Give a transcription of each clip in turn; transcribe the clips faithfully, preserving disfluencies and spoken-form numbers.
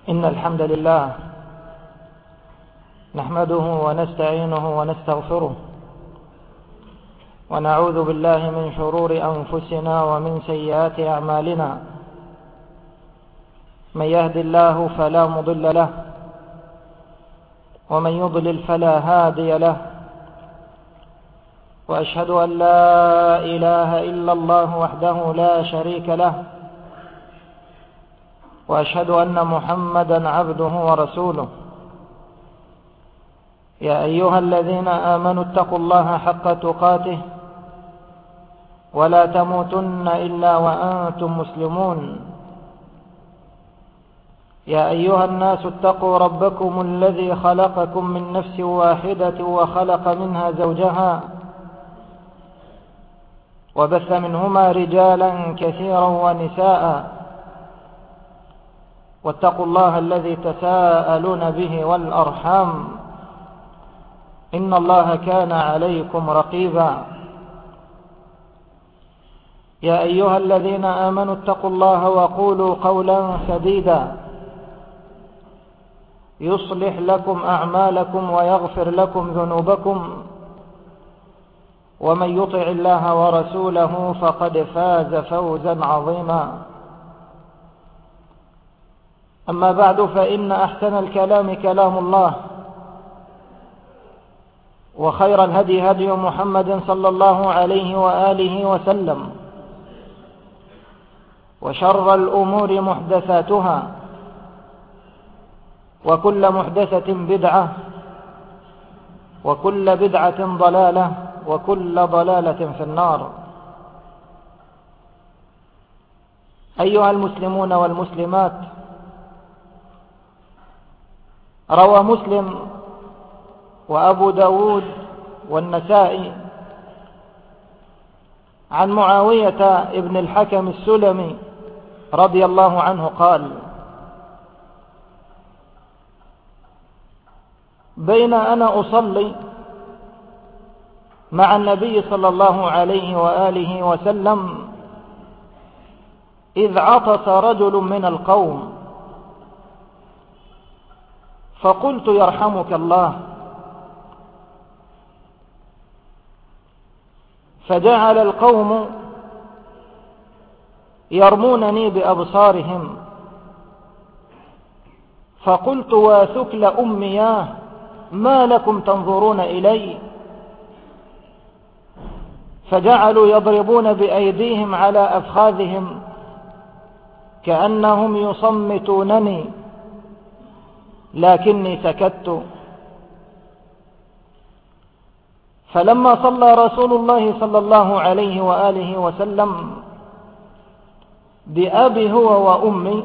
إن الحمد لله نحمده ونستعينه ونستغفره ونعوذ بالله من شرور أنفسنا ومن سيئات أعمالنا. من يهد الله فلا مضل له ومن يضلل فلا هادي له، وأشهد أن لا إله إلا الله وحده لا شريك له، وأشهد أن محمدا عبده ورسوله. يا أيها الذين آمنوا اتقوا الله حق تقاته ولا تموتن إلا وأنتم مسلمون. يا أيها الناس اتقوا ربكم الذي خلقكم من نفس واحدة وخلق منها زوجها وبث منهما رجالا كثيرا ونساء، واتقوا الله الذي تساءلون به والأرحام إن الله كان عليكم رقيبا. يا أيها الذين آمنوا اتقوا الله وقولوا قولا سديدا يصلح لكم أعمالكم ويغفر لكم ذنوبكم، ومن يطع الله ورسوله فقد فاز فوزا عظيما. أما بعد، فإن أحسن الكلام كلام الله، وخير الهدي هدي محمد صلى الله عليه وآله وسلم، وشر الأمور محدثاتها، وكل محدثة بدعة، وكل بدعة ضلالة، وكل ضلالة في النار. أيها المسلمون والمسلمات، روى مسلم وأبو داود والنسائي عن معاوية ابن الحكم السلمي رضي الله عنه قال: بين أنا أصلي مع النبي صلى الله عليه وآله وسلم إذ عطس رجل من القوم، فقلت: يرحمك الله. فجعل القوم يرمونني بأبصارهم، فقلت: واثكل أمياه، ما لكم تنظرون إلي؟ فجعلوا يضربون بأيديهم على أفخاذهم كأنهم يصمتونني، لكني سكت. فلما صلى رسول الله صلى الله عليه وآله وسلم بأبي هو وأمي،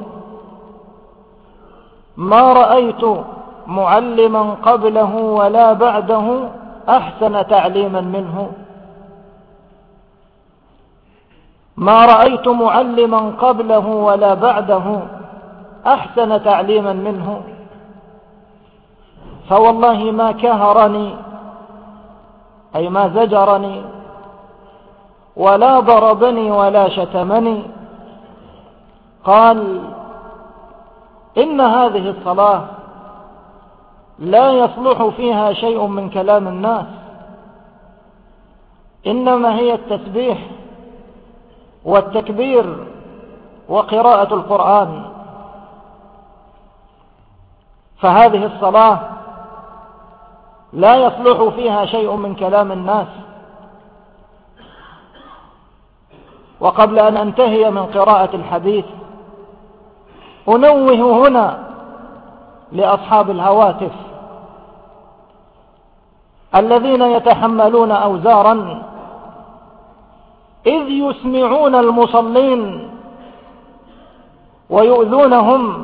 ما رأيت معلما قبله ولا بعده أحسن تعليما منه ما رأيت معلما قبله ولا بعده أحسن تعليما منه فوالله ما كهرني، أي ما زجرني، ولا ضربني ولا شتمني. قال: إن هذه الصلاة لا يصلح فيها شيء من كلام الناس، إنما هي التسبيح والتكبير وقراءة القرآن. فهذه الصلاة لا يصلح فيها شيء من كلام الناس. وقبل أن أنتهي من قراءة الحديث، أنوه هنا لأصحاب الهواتف الذين يتحملون أوزارا إذ يسمعون المصلين ويؤذونهم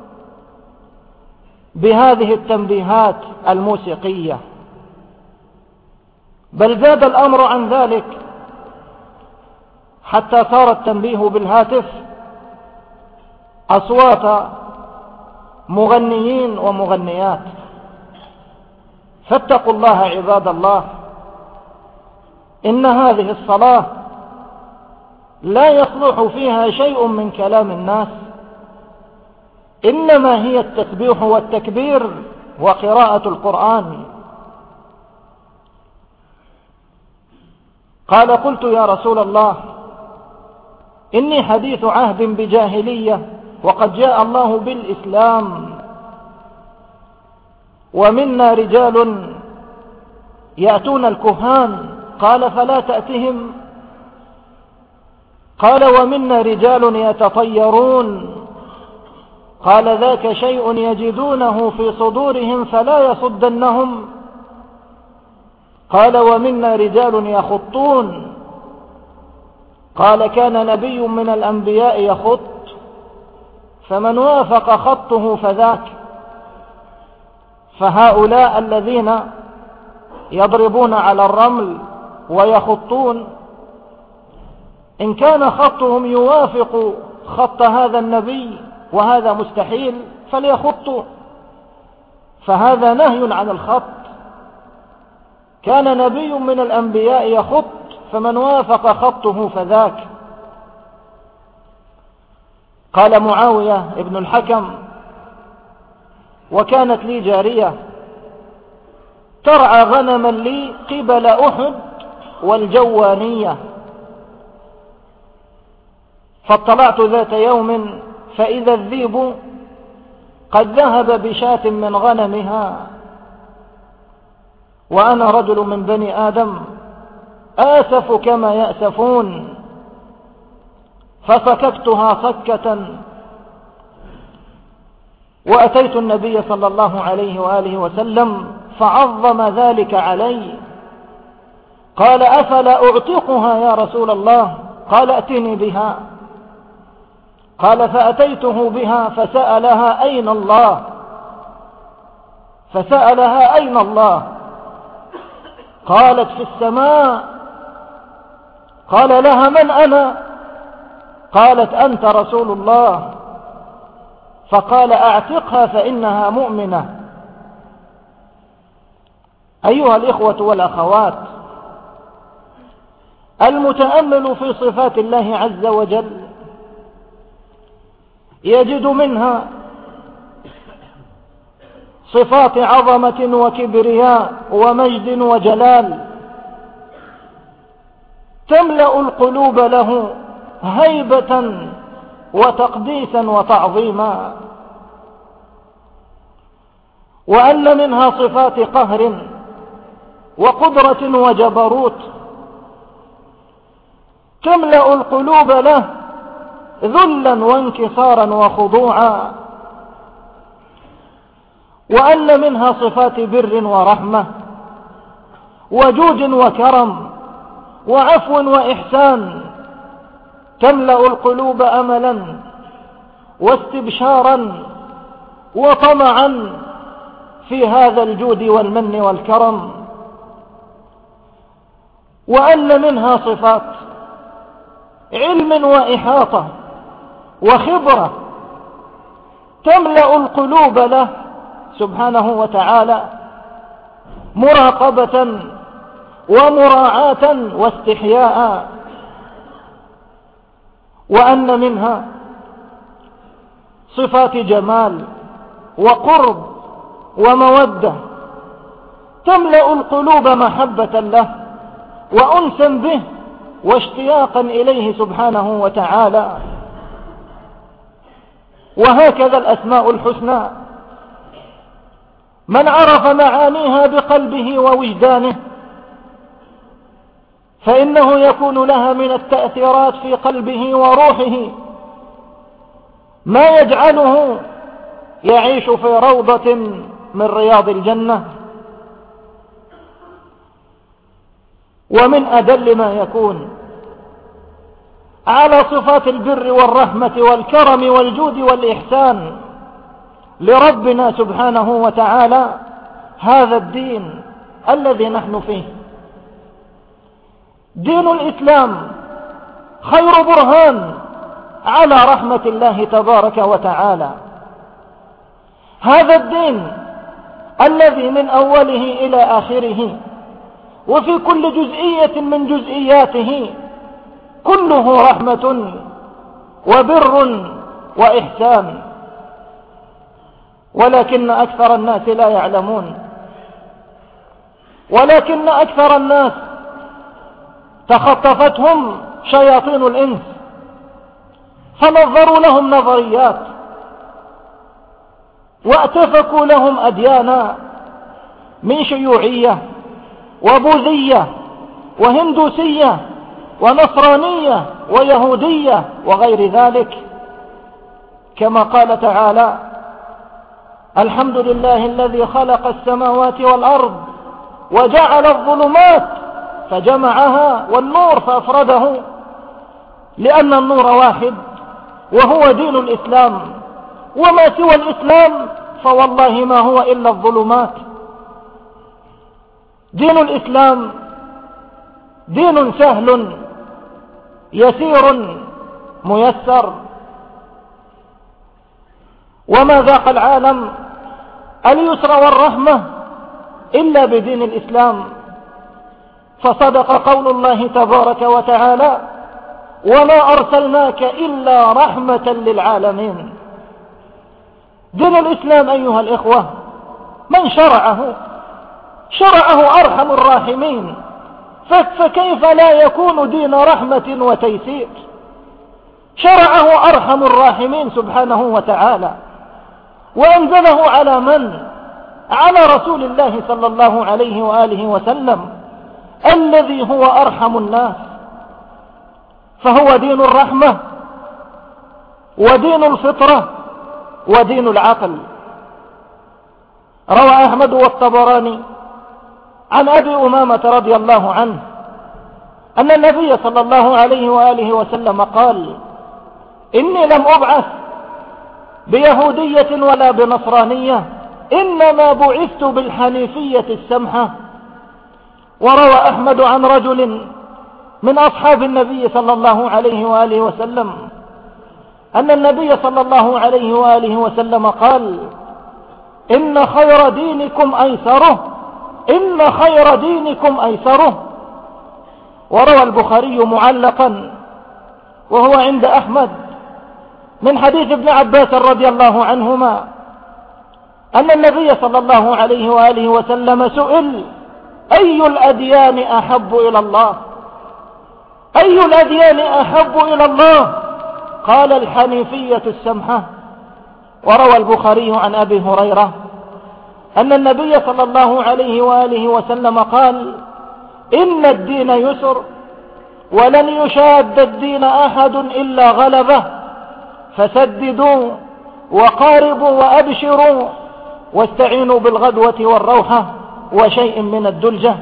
بهذه التنبيهات الموسيقية، بل زاد الأمر عن ذلك حتى صار التنبيه بالهاتف أصوات مغنيين ومغنيات. فاتقوا الله عباد الله، إن هذه الصلاة لا يصلح فيها شيء من كلام الناس، إنما هي التسبيح والتكبير وقراءة القرآن. قال قلت يا رسول الله إني حديث عهد بجاهلية وقد جاء الله بالإسلام ومنا رجال يأتون الكهان. قال فلا تأتهم. قال ومنا رجال يتطيرون. قال ذاك شيء يجدونه في صدورهم فلا يصدنهم. قال ومنا رجال يخطون. قال كان نبي من الأنبياء يخط فمن وافق خطه فذاك. فهؤلاء الذين يضربون على الرمل ويخطون إن كان خطهم يوافق خط هذا النبي وهذا مستحيل فليخطوا، فهذا نهي عن الخط. كان نبي من الأنبياء يخط فمن وافق خطه فذاك. قال معاوية ابن الحكم وكانت لي جارية ترعى غنما لي قبل أحد والجوانية، فاطلعت ذات يوم فإذا الذيب قد ذهب بشاة من غنمها وأنا رجل من بني آدم آسف كما يأسفون، فصككتها صكة وأتيت النبي صلى الله عليه وآله وسلم فعظم ذلك علي. قال أفلا أعتقها يا رسول الله؟ قال ائتني بها. قال فأتيته بها فسألها أين الله فسألها أين الله قالت في السماء. قال لها من أنا؟ قالت أنت رسول الله. فقال أعتقها فإنها مؤمنة. أيها الإخوة والأخوات، المتأمل في صفات الله عز وجل يجد منها صفات عظمة وكبرياء ومجد وجلال تملأ القلوب له هيبة وتقديسا وتعظيما، وأن منها صفات قهر وقدرة وجبروت تملأ القلوب له ذلا وانكسارا وخضوعا، وأن منها صفات بر ورحمة وجود وكرم وعفو وإحسان تملأ القلوب أملا واستبشارا وطمعا في هذا الجود والمن والكرم، وأن منها صفات علم وإحاطة وخبرة تملأ القلوب له سبحانه وتعالى مراقبة ومراعاة واستحياء، وأن منها صفات جمال وقرب ومودة تملأ القلوب محبة له وأنسا به واشتياقا إليه سبحانه وتعالى. وهكذا الأسماء الحسنى من عرف معانيها بقلبه ووجدانه فإنه يكون لها من التأثيرات في قلبه وروحه ما يجعله يعيش في روضة من رياض الجنة. ومن أدل ما يكون على صفات البر والرحمة والكرم والجود والإحسان لربنا سبحانه وتعالى هذا الدين الذي نحن فيه. دين الإسلام خير برهان على رحمة الله تبارك وتعالى. هذا الدين الذي من أوله إلى آخره وفي كل جزئية من جزئياته كله رحمة وبر وإحسان. ولكن أكثر الناس لا يعلمون، ولكن أكثر الناس تخطفتهم شياطين الإنس فنظروا لهم نظريات واتفقوا لهم أديانا من شيوعية وبوذية وهندوسية ونصرانية ويهودية وغير ذلك، كما قال تعالى: الحمد لله الذي خلق السماوات والأرض وجعل الظلمات فجمعها والنور فأفرده، لأن النور واحد وهو دين الإسلام، وما سوى الإسلام فوالله ما هو إلا الظلمات. دين الإسلام دين سهل يسير ميسر، وما ذاق العالم اليسر والرحمة إلا بدين الإسلام، فصدق قول الله تبارك وتعالى: وما أرسلناك إلا رحمة للعالمين. دين الإسلام أيها الإخوة من شرعه شرعه أرحم الراحمين، فكيف لا يكون دين رحمة وتيسير؟ شرعه أرحم الراحمين سبحانه وتعالى، وأنزله على من؟ على رسول الله صلى الله عليه وآله وسلم الذي هو أرحم الناس، فهو دين الرحمة ودين الفطرة ودين العقل. روى أحمد والطبراني عن أبي أمامة رضي الله عنه أن النبي صلى الله عليه وآله وسلم قال: إني لم أبعث بيهودية ولا بنصرانية، إنما بعثت بالحنيفية السمحة. وروى أحمد عن رجل من أصحاب النبي صلى الله عليه وآله وسلم أن النبي صلى الله عليه وآله وسلم قال: إن خير دينكم أيسره، إن خير دينكم أيسره. وروى البخاري معلقا وهو عند أحمد من حديث ابن عباس رضي الله عنهما أن النبي صلى الله عليه وآله وسلم سئل: أي الأديان أحب إلى الله؟ أي الأديان أحب إلى الله؟ قال: الحنيفية السمحة. وروى البخاري عن أبي هريرة أن النبي صلى الله عليه وآله وسلم قال: إن الدين يسر ولن يشاد الدين أحد إلا غلبه، فسددوا وقاربوا وأبشروا واستعينوا بالغدوة والروحة وشيء من الدلجة.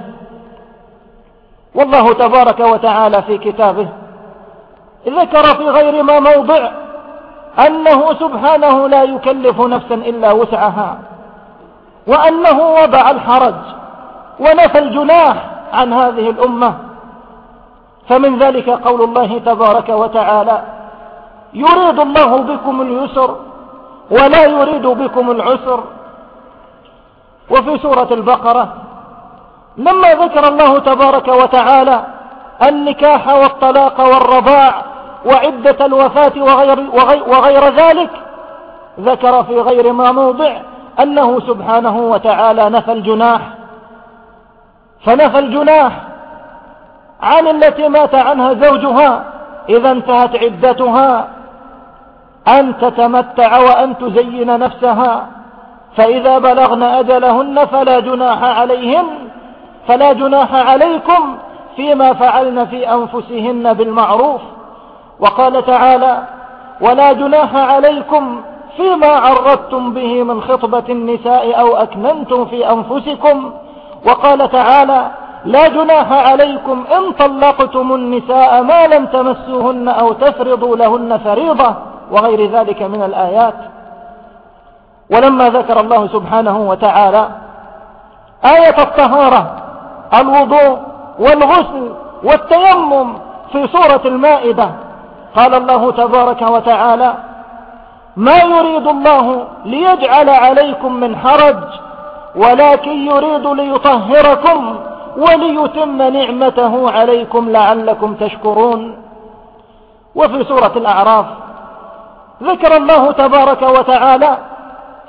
والله تبارك وتعالى في كتابه ذكر في غير ما موضع أنه سبحانه لا يكلف نفسا إلا وسعها، وأنه وضع الحرج ونفى الجناح عن هذه الأمة. فمن ذلك قول الله تبارك وتعالى: يريد الله بكم اليسر ولا يريد بكم العسر. وفي سورة البقرة لما ذكر الله تبارك وتعالى النكاح والطلاق والرضاع وعدة الوفاة وغير, وغير, وغير ذلك، ذكر في غير ما موضع أنه سبحانه وتعالى نفى الجناح، فنفى الجناح عن التي مات عنها زوجها إذا انتهت عدتها أن تتمتع وأن تزين نفسها، فإذا بلغن أجلهن فلا جناح عليهن فلا جناح عليكم فيما فعلن في أنفسهن بالمعروف. وقال تعالى: ولا جناح عليكم فيما عرضتم به من خطبة النساء أو أكننتم في أنفسكم. وقال تعالى: لا جناح عليكم إن طلقتم النساء ما لم تمسوهن أو تفرضوا لهن فريضة، وغير ذلك من الآيات. ولما ذكر الله سبحانه وتعالى آية الطهارة الوضوء والغسل والتيمم في سورة المائدة قال الله تبارك وتعالى: ما يريد الله ليجعل عليكم من حرج ولكن يريد ليطهركم وليتم نعمته عليكم لعلكم تشكرون. وفي سورة الأعراف ذكر الله تبارك وتعالى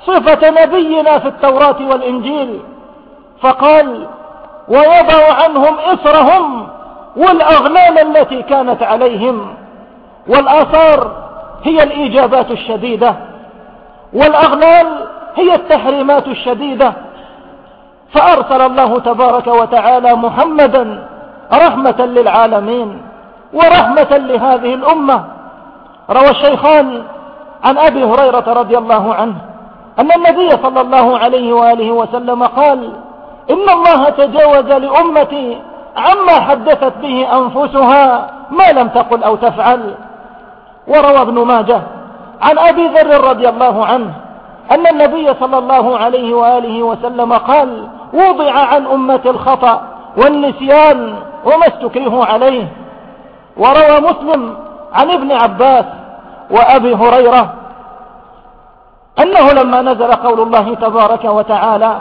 صفة نبينا في التوراة والإنجيل، فقال ويضع عنهم إثرهم والأغلال التي كانت عليهم. والآثار هي الإيجابات الشديدة، والأغلال هي التحريمات الشديدة. فأرسل الله تبارك وتعالى محمدا رحمة للعالمين ورحمة لهذه الأمة. روى الشيخان عن أبي هريرة رضي الله عنه أن النبي صلى الله عليه وآله وسلم قال إن الله تجاوز لأمتي عما حدثت به أنفسها ما لم تقل أو تفعل. وروى ابن ماجه عن أبي ذر رضي الله عنه أن النبي صلى الله عليه وآله وسلم قال وضع عن أمة الخطأ والنسيان وما استكرهوا عليه. وروى مسلم عن ابن عباس وأبي هريرة أنه لما نزل قول الله تبارك وتعالى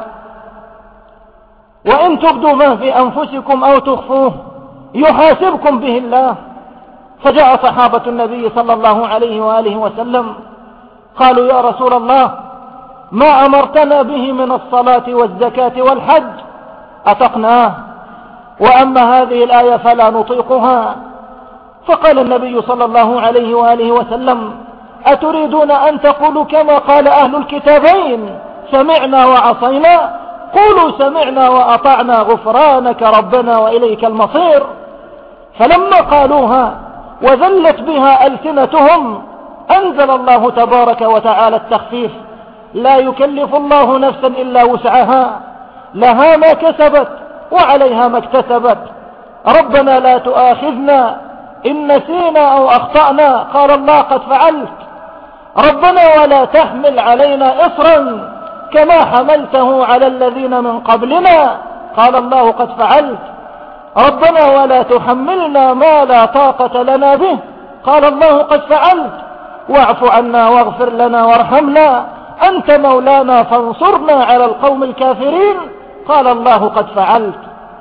وإن تبدوا ما في أنفسكم أو تخفوه يحاسبكم به الله، فجاء صحابة النبي صلى الله عليه وآله وسلم قالوا يا رسول الله ما أمرتنا به من الصلاة والزكاة والحج أتقناه، وأما هذه الآية فلا نطيقها. فقال النبي صلى الله عليه وآله وسلم أتريدون أن تقولوا كما قال أهل الكتابين سمعنا وعصينا؟ قولوا سمعنا وأطعنا غفرانك ربنا وإليك المصير. فلما قالوها وذلت بها ألسنتهم أنزل الله تبارك وتعالى التخفيف لا يكلف الله نفسا إلا وسعها لها ما كسبت وعليها ما اكتسبت ربنا لا تؤاخذنا إن نسينا أو أخطأنا قال الله قد فعلت ربنا ولا تحمل علينا إصرا كما حملته على الذين من قبلنا قال الله قد فعلت ربنا ولا تحملنا ما لا طاقة لنا به قال الله قد فعلت واعف عنا واغفر لنا وارحمنا أنت مولانا فانصرنا على القوم الكافرين قال الله قد فعلت.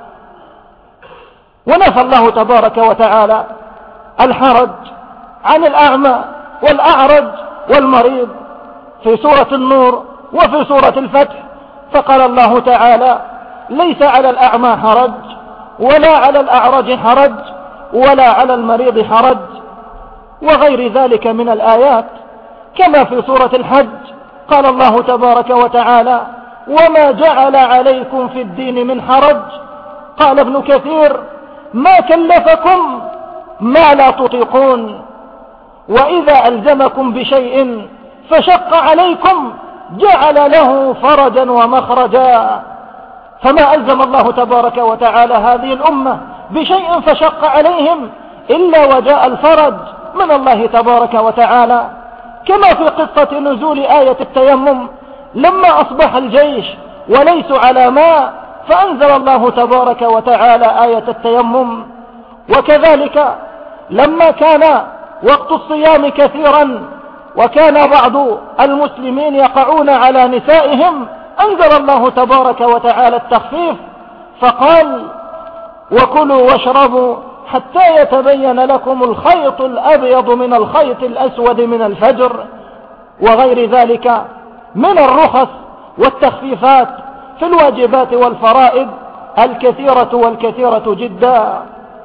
ونفى الله تبارك وتعالى الحرج عن الأعمى والأعرج والمريض في سورة النور وفي سورة الفتح، فقال الله تعالى ليس على الأعمى حرج ولا على الأعرج حرج ولا على المريض حرج وغير ذلك من الآيات. كما في سورة الحج قال الله تبارك وتعالى وما جعل عليكم في الدين من حرج. قال ابن كثير ما كلفكم ما لا تطيقون، وإذا ألزمكم بشيء فشق عليكم جعل له فرجا ومخرجا. فما ألزم الله تبارك وتعالى هذه الأمة بشيء فشق عليهم إلا وجاء الفرج من الله تبارك وتعالى. كما في قصة نزول آية التيمم لما أصبح الجيش وليسوا على ماء فأنزل الله تبارك وتعالى آية التيمم. وكذلك لما كان وقت الصيام كثيرا وكان بعض المسلمين يقعون على نسائهم أنزل الله تبارك وتعالى التخفيف فقال وكلوا واشربوا حتى يتبين لكم الخيط الأبيض من الخيط الأسود من الفجر وغير ذلك من الرخص والتخفيفات في الواجبات والفرائض الكثيرة والكثيرة جدا.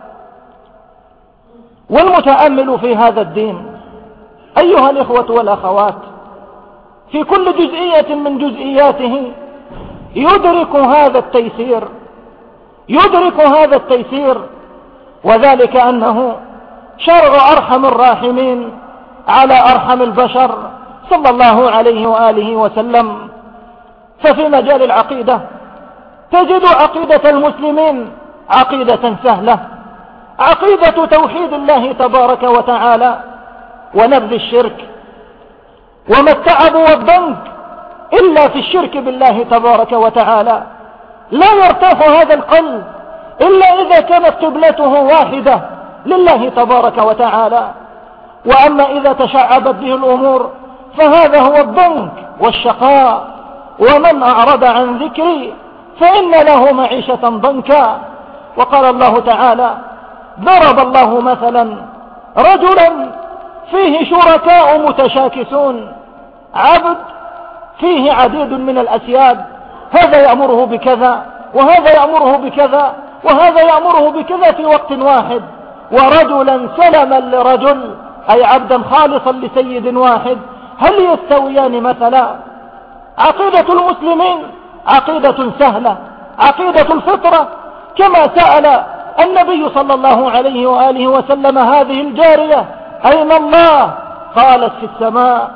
والمتأمل في هذا الدين أيها الإخوة والأخوات في كل جزئية من جزئياته يدرك هذا التيسير يدرك هذا التيسير وذلك أنه شرع أرحم الراحمين على أرحم البشر صلى الله عليه وآله وسلم. ففي مجال العقيدة تجد عقيدة المسلمين عقيدة سهلة، عقيدة توحيد الله تبارك وتعالى ونبذ الشرك. وما التعب والضنك إلا في الشرك بالله تبارك وتعالى. لا يرتاح هذا القلب إلا إذا كانت قبلته واحدة لله تبارك وتعالى. وأما إذا تشعبت به الأمور فهذا هو الضنك والشقاء. ومن أعرض عن ذكري فإن له معيشة ضنكا. وقال الله تعالى ضرب الله مثلا رجلا فيه شركاء متشاكسون، عبد فيه عديد من الأسياد، هذا يأمره بكذا وهذا يأمره بكذا وهذا يأمره بكذا في وقت واحد، ورجلا سلما لرجل أي عبدا خالصا لسيد واحد، هل يستويان مثلا؟ عقيدة المسلمين عقيدة سهلة، عقيدة الفطرة، كما سأل النبي صلى الله عليه وآله وسلم هذه الجارية أين الله؟ قالت في السماء.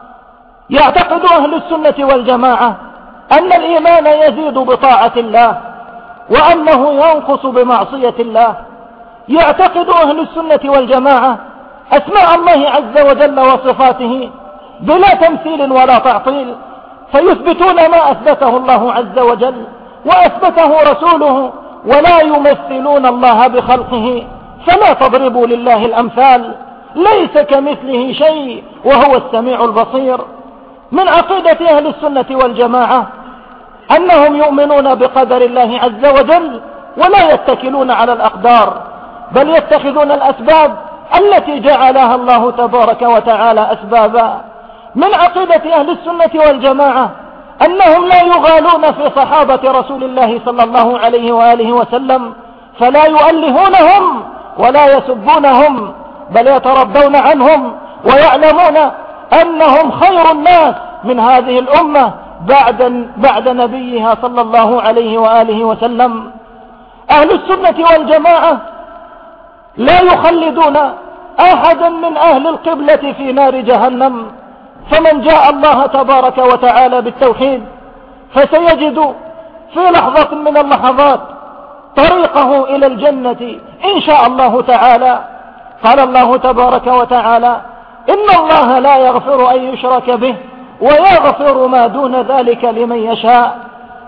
يعتقد أهل السنة والجماعة أن الإيمان يزيد بطاعة الله وأنه ينقص بمعصية الله. يعتقد أهل السنة والجماعة أسماء الله عز وجل وصفاته بلا تمثيل ولا تعطيل، فيثبتون ما أثبته الله عز وجل وأثبته رسوله، ولا يمثلون الله بخلقه، فلا تضربوا لله الأمثال، ليس كمثله شيء وهو السميع البصير. من عقيدة أهل السنة والجماعة أنهم يؤمنون بقدر الله عز وجل ولا يتكلون على الأقدار، بل يتخذون الأسباب التي جعلها الله تبارك وتعالى أسبابا. من عقيدة أهل السنة والجماعة أنهم لا يغالون في صحابة رسول الله صلى الله عليه وآله وسلم، فلا يؤلهونهم ولا يسبونهم، بل يترضون عنهم ويعلمون أنهم خير الناس من هذه الأمة بعد, بعد نبيها صلى الله عليه وآله وسلم. أهل السنة والجماعة لا يخلدون أحدا من أهل القبلة في نار جهنم، فمن جاء الله تبارك وتعالى بالتوحيد فسيجد في لحظة من اللحظات طريقه إلى الجنة إن شاء الله تعالى. قال الله تبارك وتعالى إن الله لا يغفر أن يشرك به ويغفر ما دون ذلك لمن يشاء.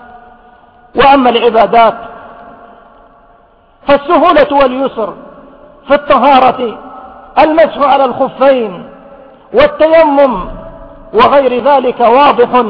وأما العبادات فالسهولة واليسر في الطهارة، المسح على الخفين والتيمم وغير ذلك واضح.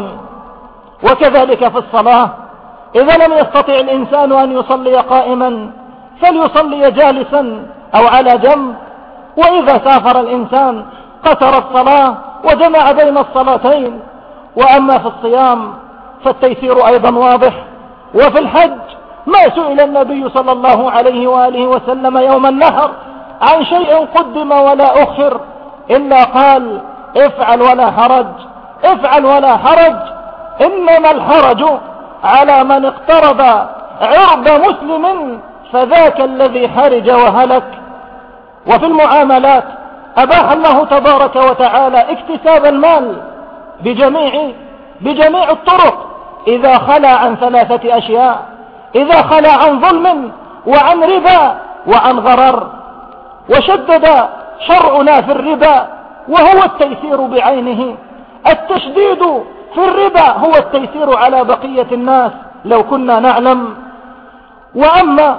وكذلك في الصلاة، إذا لم يستطع الإنسان أن يصلي قائما فليصلي جالسا أو على جنب، وإذا سافر الإنسان قصر الصلاة وجمع بين الصلاتين. وأما في الصيام فالتيسير أيضا واضح. وفي الحج ما سئل النبي صلى الله عليه وآله وسلم يوم النحر عن شيء قدم ولا أخر إلا قال افعل ولا حرج، افعل ولا حرج، إنما الحرج على من اقترب عرض مسلم فذاك الذي حرج وهلك. وفي المعاملات أباح الله تبارك وتعالى اكتساب المال بجميع, بجميع الطرق إذا خلا عن ثلاثة أشياء: إذا خلا عن ظلم وعن ربا وعن غرر. وشدد شرعنا في الربا وهو التيسير بعينه. التشديد في الربا هو التيسير على بقية الناس لو كنا نعلم. وأما,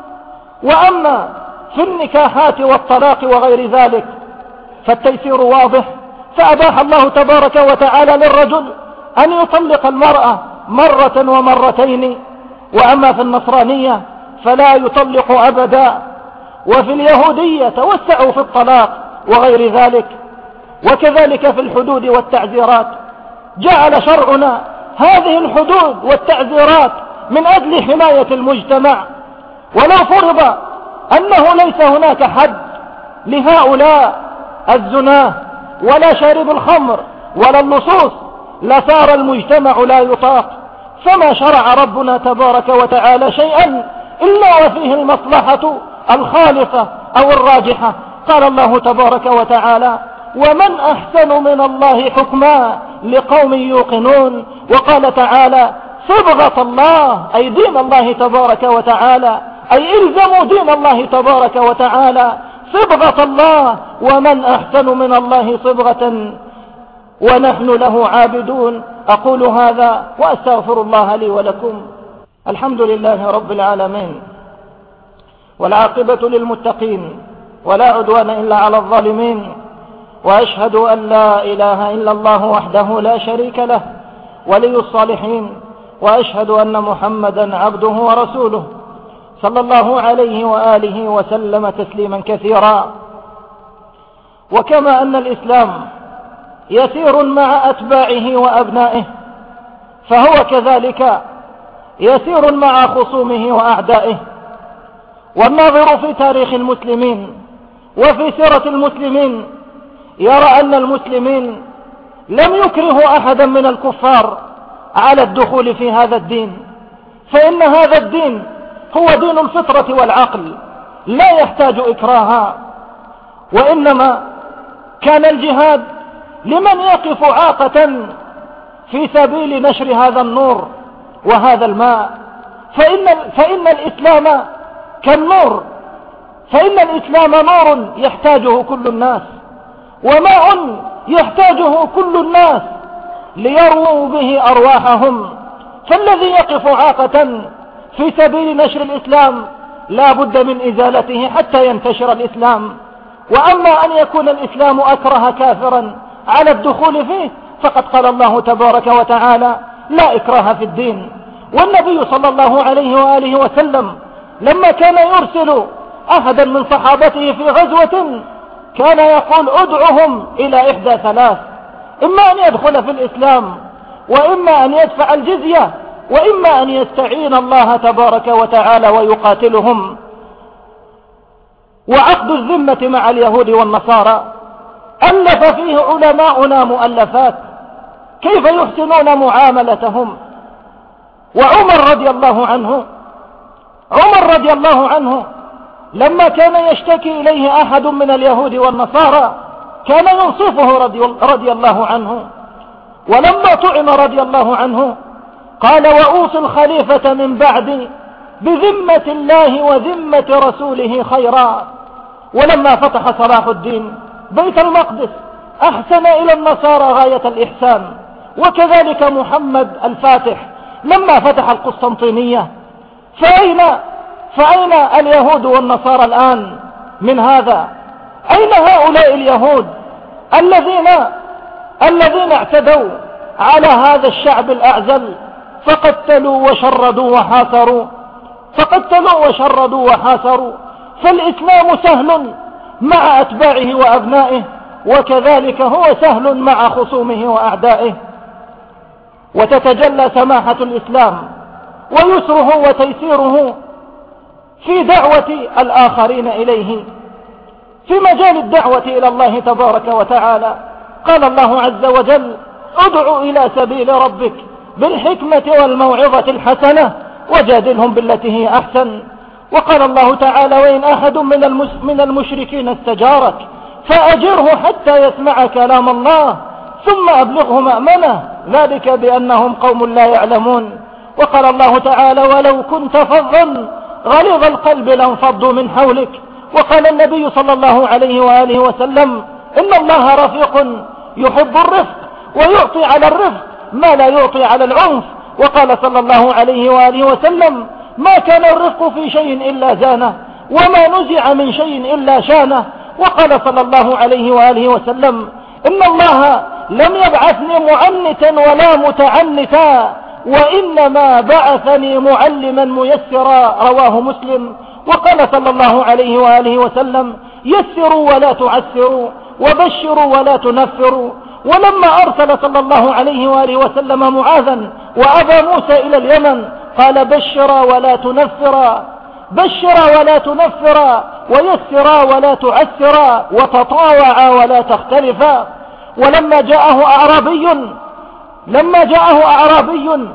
وأما في النكاحات والطلاق وغير ذلك فالتيسير واضح، فأباح الله تبارك وتعالى للرجل أن يطلق المرأة مرة ومرتين. وأما في النصرانية فلا يطلق أبدا. وفي اليهودية توسعوا في الطلاق وغير ذلك. وكذلك في الحدود والتعزيرات جعل شرعنا هذه الحدود والتعزيرات من أجل حماية المجتمع. ولو فرض أنه ليس هناك حد لهؤلاء الزناه ولا شارب الخمر ولا اللصوص لصار المجتمع لا يطاق. فما شرع ربنا تبارك وتعالى شيئا إلا وفيه المصلحة الخالصة أو الراجحة. قال الله تبارك وتعالى ومن أحسن من الله حكما لقوم يوقنون. وقال تعالى صبغة الله أي دين الله تبارك وتعالى، أي إلزموا دين الله تبارك وتعالى صبغة الله، ومن أحسن من الله صبغة ونحن له عابدون. أقول هذا وأستغفر الله لي ولكم. الحمد لله رب العالمين، والعاقبة للمتقين، ولا عدوان إلا على الظالمين. وأشهد أن لا إله إلا الله وحده لا شريك له ولي الصالحين، وأشهد أن محمدا عبده ورسوله صلى الله عليه وآله وسلم تسليما كثيرا. وكما أن الإسلام يسير مع أتباعه وأبنائه فهو كذلك يسير مع خصومه وأعدائه. والناظر في تاريخ المسلمين وفي سيرة المسلمين يرى أن المسلمين لم يكرهوا أحدا من الكفار على الدخول في هذا الدين، فإن هذا الدين هو دين الفطرة والعقل لا يحتاج إكراها، وإنما كان الجهاد لمن يقف عاقة في سبيل نشر هذا النور وهذا الماء. فإن, فإن الإسلام كالنور، فإن الإسلام نور يحتاجه كل الناس، وماء يحتاجه كل الناس ليرووا به أرواحهم. فالذي يقف عاقة في سبيل نشر الإسلام لا بد من إزالته حتى ينتشر الإسلام. وأما أن يكون الإسلام أكره كافرا على الدخول فيه فقد قال الله تبارك وتعالى لا إكراه في الدين. والنبي صلى الله عليه وآله وسلم لما كان يرسل أحدا من صحابته في غزوة كان يقول ادعهم إلى إحدى ثلاث: إما أن يدخل في الإسلام، وإما أن يدفع الجزية، وإما أن يستعين الله تبارك وتعالى ويقاتلهم. وعقد الذمة مع اليهود والنصارى ألف فيه علماؤنا مؤلفات كيف يحسنون معاملتهم. وعمر رضي الله عنه عمر رضي الله عنه لما كان يشتكي إليه أحد من اليهود والنصارى كان ينصفه رضي, رضي الله عنه. ولما طعن رضي الله عنه قال وأوصي الخليفة من بعدي بذمة الله وذمة رسوله خيرا. ولما فتح صلاح الدين بيت المقدس أحسن إلى النصارى غاية الإحسان، وكذلك محمد الفاتح لما فتح القسطنطينية. فأين, فأين اليهود والنصارى الآن من هذا؟ أين هؤلاء اليهود الذين الذين اعتدوا على هذا الشعب الأعزل فقتلوا وشردوا وحاصروا فقتلوا وشردوا وحاصروا فالإسلام سهل مع أتباعه وأبنائه، وكذلك هو سهل مع خصومه وأعدائه. وتتجلى سماحة الإسلام ويسره وتيسيره في دعوة الآخرين إليه، في مجال الدعوة إلى الله تبارك وتعالى. قال الله عز وجل ادع إلى سبيل ربك بالحكمة والموعظة الحسنة وجادلهم بالتي هي أحسن. وقال الله تعالى وإن أحد من المشركين استجارك فأجره حتى يسمع كلام الله ثم أبلغه مأمنه ذلك بأنهم قوم لا يعلمون. وقال الله تعالى ولو كنت فظا غليظ القلب لانفضوا من حولك. وقال النبي صلى الله عليه وآله وسلم إن الله رفيق يحب الرفق ويعطي على الرفق ما لا يعطي على العنف. وقال صلى الله عليه وآله وسلم ما كان الرفق في شيء إلا زانه وما نزع من شيء إلا شانه. وقال صلى الله عليه وآله وسلم إن الله لم يبعثني معنتا ولا متعنتا وإنما بعثني معلما ميسرا رواه مسلم. وقال صلى الله عليه وآله وسلم يسروا ولا تعسروا وبشروا ولا تنفروا. ولما أرسل صلى الله عليه وآله وسلم معاذا وأبا موسى إلى اليمن قال بشرا ولا تنفرا بشرا ولا تنفرا ويسرا ولا تعسرا وتطاوعا ولا تختلفا. ولما جاءه أعرابي لما جاءه أعرابي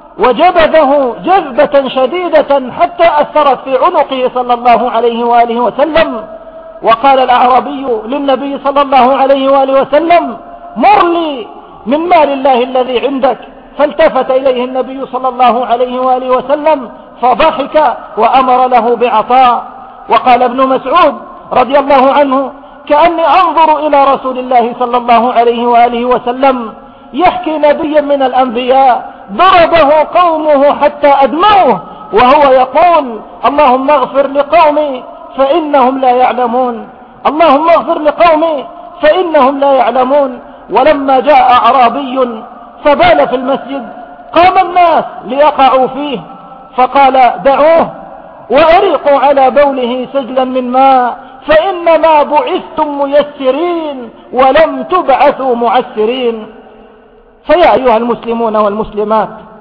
وجبذه جذبة شديدة حتى أثرت في عنقه صلى الله عليه وآله وسلم، وقال الأعرابي للنبي صلى الله عليه وآله وسلم مر لي من مال الله الذي عندك. فالتفت إليه النبي صلى الله عليه وآله وسلم فضحك وأمر له بعطاء. وقال ابن مسعود رضي الله عنه كأني أنظر إلى رسول الله صلى الله عليه وآله وسلم يحكي نبيا من الأنبياء ضربه قومه حتى أدموه وهو يقول اللهم اغفر لقومي فإنهم لا يعلمون اللهم اغفر لقومي فإنهم لا يعلمون. ولما جاء أعرابي فبال في المسجد قام الناس ليقعوا فيه فقال دعوه وأريقوا على بوله سجلا من ماء فإنما بعثتم ميسرين ولم تبعثوا معسرين. فيا أيها المسلمون والمسلمات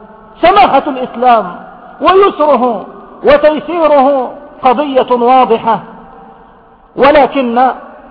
سماحة الإسلام ويسره وتيسيره قضية واضحة، ولكن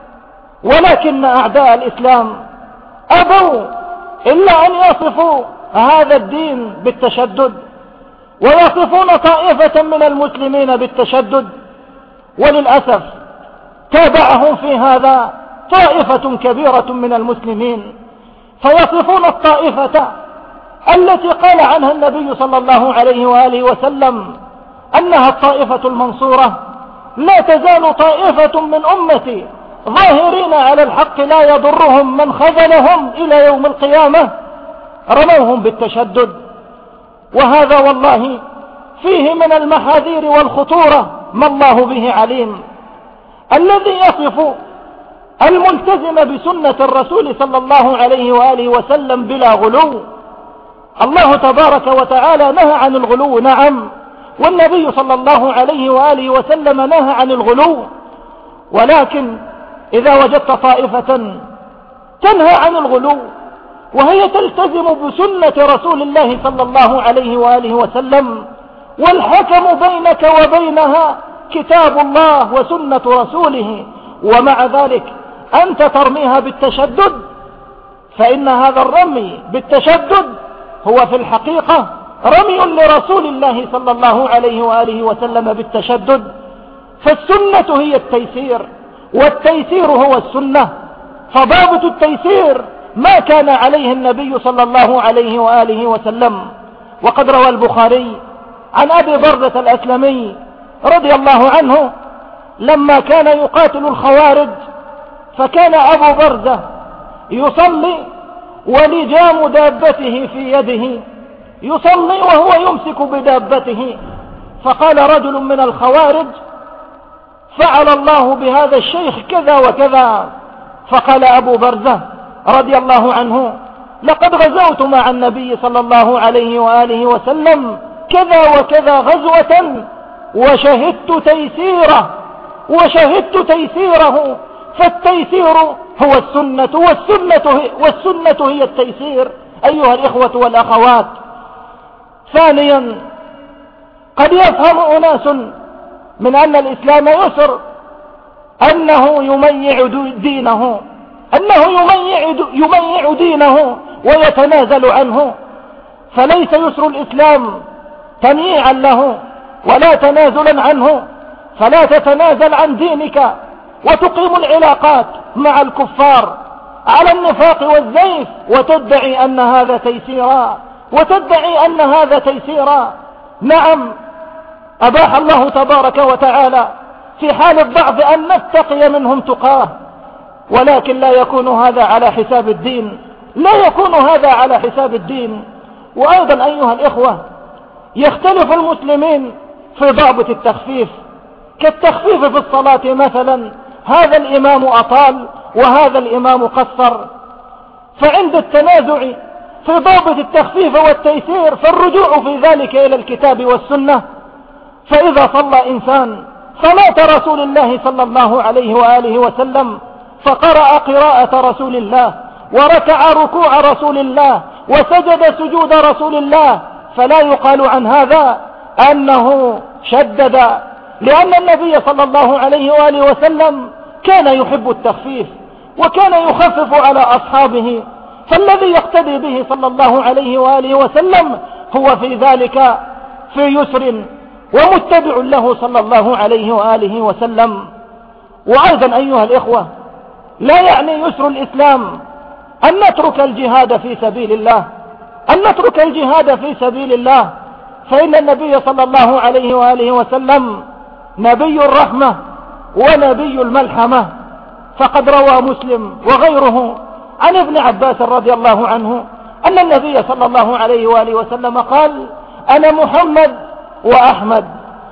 ولكن أعداء الإسلام أبوا إلا أن يصفوا هذا الدين بالتشدد، ويصفون طائفة من المسلمين بالتشدد، وللأسف تابعهم في هذا طائفة كبيرة من المسلمين، فيصفون الطائفة التي قال عنها النبي صلى الله عليه وآله وسلم أنها الطائفة المنصورة: لا تزال طائفة من أمتي ظاهرين على الحق لا يضرهم من خذلهم إلى يوم القيامة. رموهم بالتشدد، وهذا والله فيه من المحاذير والخطورة ما الله به عليم. الذي يصف الملتزم بسنة الرسول صلى الله عليه وآله وسلم بلا غلو، الله تبارك وتعالى نهى عن الغلو، نعم، والنبي صلى الله عليه وآله وسلم نهى عن الغلو، ولكن إذا وجدت طائفة تنهى عن الغلو وهي تلتزم بسنة رسول الله صلى الله عليه وآله وسلم، والحكم بينك وبينها كتاب الله وسنة رسوله، ومع ذلك أنت ترميها بالتشدد، فإن هذا الرمي بالتشدد هو في الحقيقة رمي لرسول الله صلى الله عليه وآله وسلم بالتشدد. فالسنة هي التيسير، والتيسير هو السنة، فضابط التيسير ما كان عليه النبي صلى الله عليه وآله وسلم. وقد روى البخاري عن أبي بردة الأسلمي رضي الله عنه لما كان يقاتل الخوارج، فكان أبو بردة يصلي ولجام دابته في يده، يصلي وهو يمسك بدابته، فقال رجل من الخوارج: فعل الله بهذا الشيخ كذا وكذا. فقال أبو بردة رضي الله عنه: لقد غزوت مع النبي صلى الله عليه وآله وسلم كذا وكذا غزوة وشهدت تيسيره وشهدت تيسيره فالتيسير هو السنة والسنة, والسنة هي التيسير أيها الإخوة والأخوات. ثانيا، قد يفهم أناس من أن الإسلام يسر أنه يميع دينه أنه يميع, يميع دينه ويتنازل عنه، فليس يسر الإسلام تمييعا له ولا تنازلا عنه، فلا تتنازل عن دينك وتقيم العلاقات مع الكفار على النفاق والزيف وتدعي أن هذا تيسيرا وتدعي أن هذا تيسيرا. نعم، أباح الله تبارك وتعالى في حال الضعف أن نتقي منهم تقاه، ولكن لا يكون هذا على حساب الدين، لا يكون هذا على حساب الدين. وأيضا أيها الإخوة، يختلف المسلمين في ضابط التخفيف، كالتخفيف في الصلاة مثلا، هذا الإمام أطال وهذا الإمام قصر، فعند التنازع في ضابط التخفيف والتيسير فالرجوع في ذلك إلى الكتاب والسنة. فإذا صلى إنسان صلاة رسول الله صلى الله عليه وآله وسلم فقرأ قراءة رسول الله وركع ركوع رسول الله وسجد سجود رسول الله، فلا يقال عن هذا أنه شدد، لأن النبي صلى الله عليه وآله وسلم كان يحب التخفيف وكان يخفف على أصحابه، فالذي يقتدي به صلى الله عليه وآله وسلم هو في ذلك في يسر ومتبع له صلى الله عليه وآله وسلم. وأيضا أيها الإخوة، لا يعني يسر الإسلام أن نترك الجهاد في سبيل الله أن نترك الجهاد في سبيل الله فإن النبي صلى الله عليه وآله وسلم نبي الرحمة ونبي الملحمة، فقد روى مسلم وغيره عن ابن عباس رضي الله عنه أن النبي صلى الله عليه وآله وسلم قال: أنا محمد وأحمد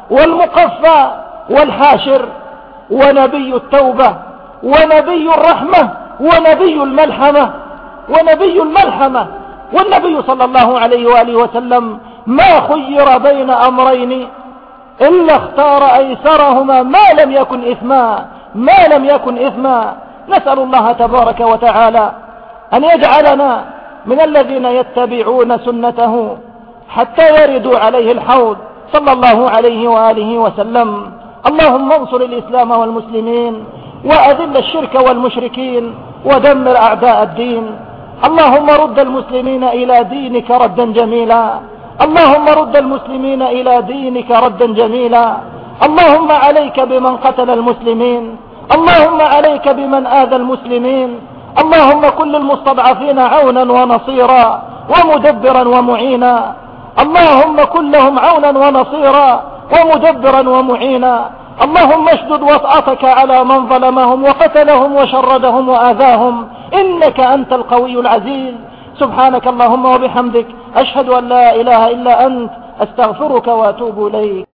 والمقفى والحاشر ونبي التوبة ونبي الرحمة ونبي الملحمة ونبي الملحمة. والنبي صلى الله عليه وآله وسلم ما خير بين أمرين إلا اختار أيسرهما ما لم يكن إثما ما لم يكن إثما. نسأل الله تبارك وتعالى أن يجعلنا من الذين يتبعون سنته حتى يردوا عليه الحوض صلى الله عليه وآله وسلم. اللهم انصر الإسلام والمسلمين وأذل الشرك والمشركين ودمر أعداء الدين. اللهم رد المسلمين إلى دينك ردا جميلا. اللهم رد المسلمين إلى دينك ردا جميلا. اللهم عليك بمن قتل المسلمين. اللهم عليك بمن آذى المسلمين. اللهم كن للمستضعفين عونا ونصيرا ومدبرا ومعينا. اللهم كن لهم عونا ونصيرا ومدبرا ومعينا. اللهم اشدد وطأتك على من ظلمهم وقتلهم وشردهم وآذاهم، إنك أنت القوي العزيز. سبحانك اللهم وبحمدك، أشهد أن لا إله إلا أنت، أستغفرك وأتوب إليك.